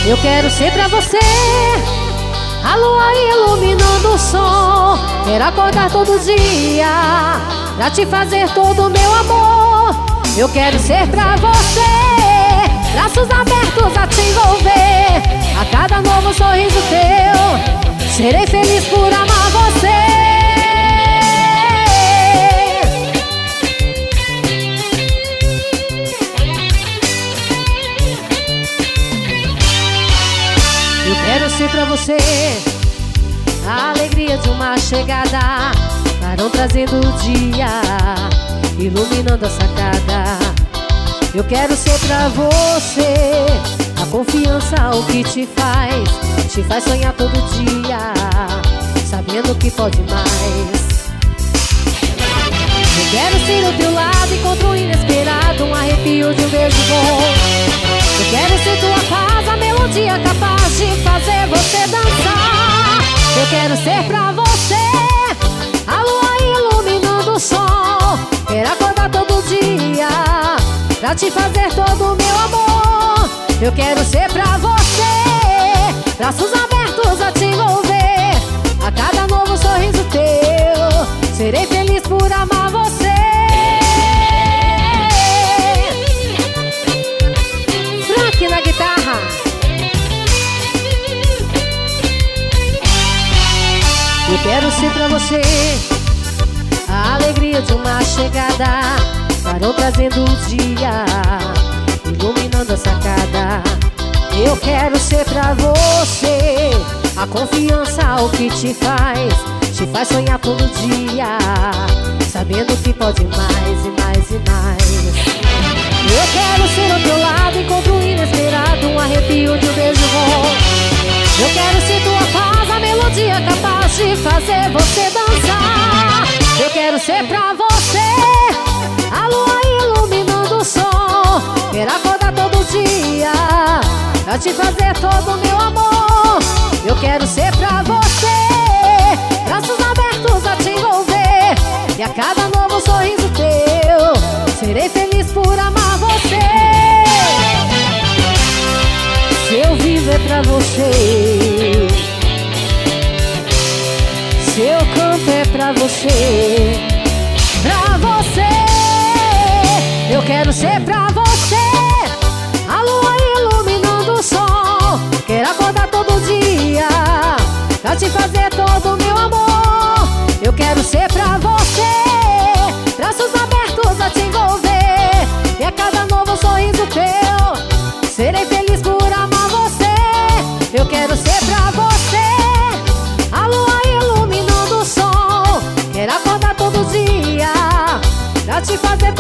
Eu quero ser pra você a lua iluminando o sol. Quero acordar todo dia pra te fazer todo o meu amor. Eu quero ser pra você, braços abertos a te envolver. A cada novo sorriso teu, serei feliz por amar você. Eu quero ser pra você a alegria de uma chegada, clarão trazendo o dia, iluminando a sacada. Eu quero ser pra você a confiança, o que te faz sonhar todo dia, sabendo que pode mais. Eu quero ser ao teu lado, encontro inesperado, um arrepio de um beijo bom. Eu quero ser tua paz, a melodia capaz de fazer você dançar. Eu quero ser pra você a lua iluminando o sol. Quero acordar todo dia pra te fazer todo o meu amor. Eu quero ser pra você, braços abertos a te envolver. A cada novo sorriso teu, serei feliz por amar você. Frank na guitarra. Eu quero ser pra você a alegria de uma chegada, clarão trazendo o dia, iluminando a sacada. Eu quero ser pra você a confiança, o que te faz sonhar todo dia, sabendo que pode mais e mais e mais. Eu quero ser ao teu lado, encontro inesperado, um arrepio de um beijo bom. Eu quero ser tua paz, a melodia capaz de fazer você dançar. Eu quero ser pra você a lua iluminando o sol. Quero acordar todo dia pra te fazer todo o meu amor. Eu quero ser pra você, braços abertos a te envolver. E a cada novo sorriso teu, serei feliz por amar você. Se eu vivo é pra você, se eu canto é pra você. Pra você, eu quero ser pra você a lua iluminando o sol. Quero acordar todo dia pra te fazer todo o meu amor. Eu quero ser pra você, braços abertos a te envolver. E a cada novo sorriso teu, serei feliz por amar você. Eu quero ser pra você a lua iluminando o sol. Quero acordar todo dia pra te fazer